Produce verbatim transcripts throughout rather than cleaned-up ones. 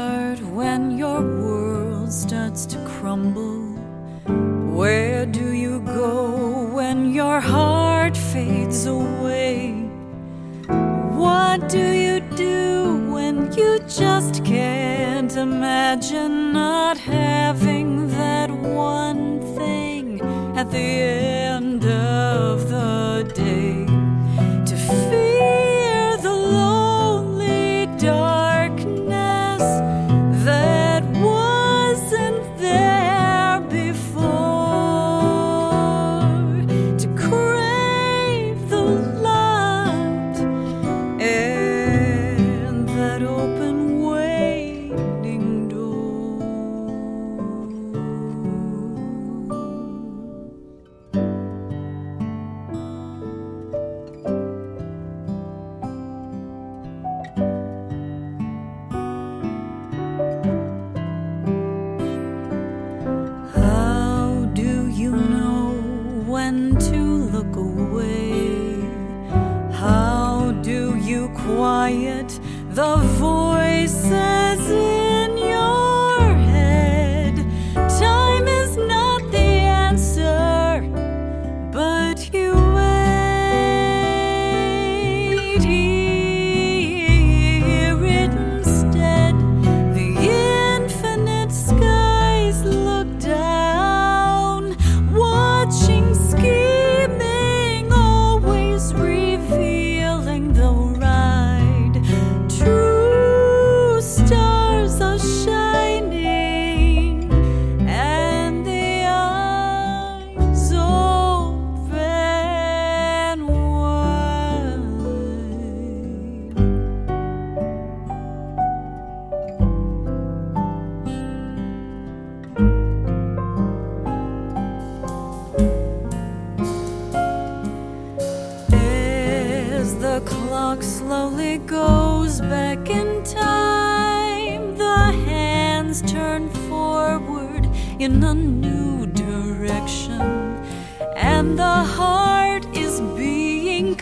start when your world starts to crumble? Where do you go when your heart fades away? What do you do when you just can't imagine not having that one thing at the end of the day? To fear the lonely darkness that wasn't there before, to crave the light and that open waiting door. How do you know when to look away? How do you quiet the voices in your head? Time is not the answer, but you wait. Hear it instead. The infinite skies look down, watching, scheming, always revealing the right. True stars are shining, and the eyes open wide. As the clock slowly goes back in time, the hands turn forward in a new direction, and the heart is being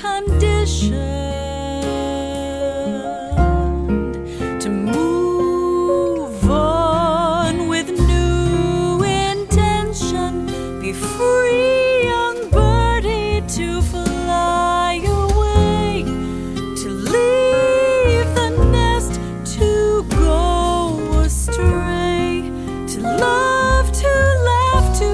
conditioned to move on with new intention. Be free, young birdie, to fly away, to leave the nest, to go astray, to love, to laugh, to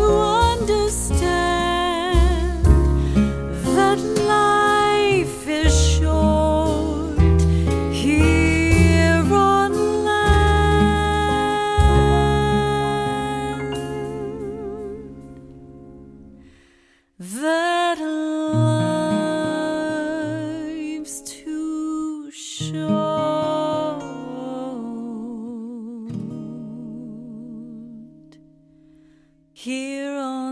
understand that life is short here on land, that life's too short here on